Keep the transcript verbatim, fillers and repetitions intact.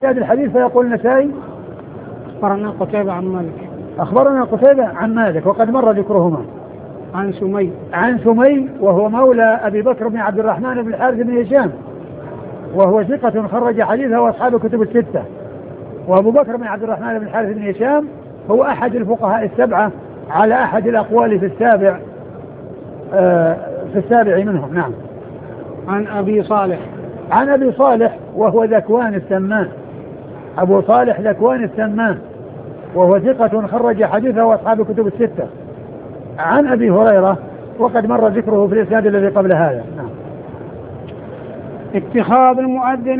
هذا الحديث فيقول النسائي أخبرنا قتيبة عن مالك أخبرنا قتيبة عن مالك وقد مر ذكرهما. عن سمي عن سمي وهو مولى أبي بكر بن عبد الرحمن بن الحارث بن هشام وهو ثقة خرج حديثه وأصحاب الكتب الستة. وأبو بكر بن عبد الرحمن بن الحارث بن هشام هو أحد الفقهاء السبعة على أحد الأقوال في السابع آه في السابع منهم. نعم. عن أبي صالح عن أبي صالح وهو ذكوان السمان أبو صالح ذكوان السمان وهو ثقة خرج حديثه وأصحاب الكتب الستة. عن أبي هريرة وقد مر ذكره في الإسناد الذي قبل هذا. نعم. اتخاذ المؤذن